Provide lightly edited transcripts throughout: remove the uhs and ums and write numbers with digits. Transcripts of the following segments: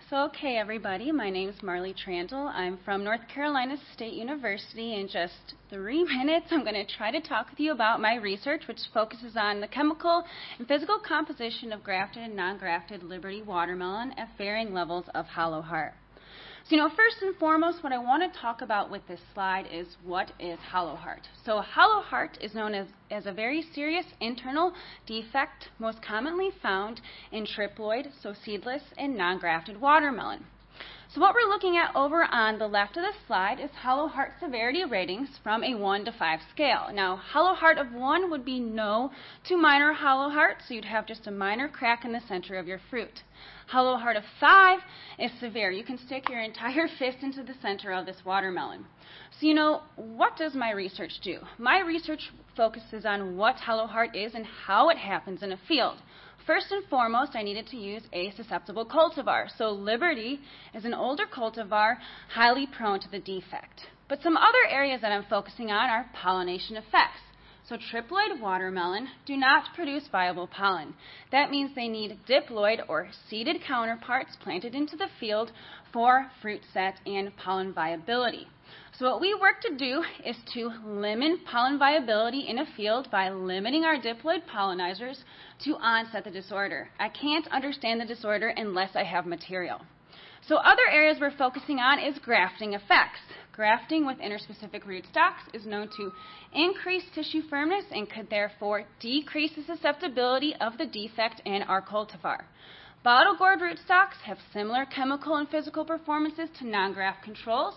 Okay, everybody, my name is Marley Trandle. I'm from North Carolina State University. In just 3 minutes, I'm going to try to talk with you about my research, which focuses on the chemical and physical composition of grafted and non-grafted Liberty watermelon at varying levels of hollow heart. So, first and foremost, what I want to talk about with this slide is what is hollow heart. So, hollow heart is known as a very serious internal defect most commonly found in triploid, so seedless, and non-grafted watermelon. So what we're looking at over on the left of the slide is hollow heart severity ratings from a 1 to 5 scale. Now, hollow heart of 1 would be no to minor hollow heart, so you'd have just a minor crack in the center of your fruit. Hollow heart of 5 is severe. You can stick your entire fist into the center of this watermelon. So, what does my research do? My research focuses on what hollow heart is and how it happens in a field. First and foremost, I needed to use a susceptible cultivar. So Liberty is an older cultivar, highly prone to the defect. But some other areas that I'm focusing on are pollination effects. So triploid watermelon do not produce viable pollen. That means they need diploid or seeded counterparts planted into the field for fruit set and pollen viability. So what we work to do is to limit pollen viability in a field by limiting our diploid pollinizers to onset the disorder. I can't understand the disorder unless I have material. So other areas we're focusing on is grafting effects. Grafting with interspecific rootstocks is known to increase tissue firmness and could therefore decrease the susceptibility of the defect in our cultivar. Bottle gourd rootstocks have similar chemical and physical performances to non-graft controls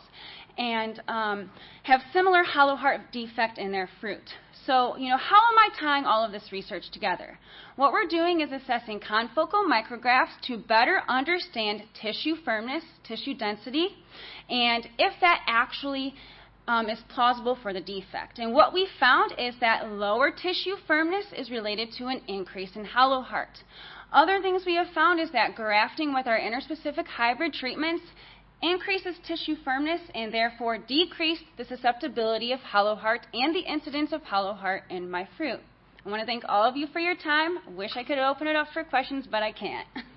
and have similar hollow heart defect in their fruit. So, how am I tying all of this research together? What we're doing is assessing confocal micrographs to better understand tissue firmness, tissue density, and if that actually is plausible for the defect. And what we found is that lower tissue firmness is related to an increase in hollow heart. Other things we have found is that grafting with our interspecific hybrid treatments increases tissue firmness and therefore decreased the susceptibility of hollow heart and the incidence of hollow heart in my fruit. I want to thank all of you for your time. I wish I could open it up for questions, but I can't.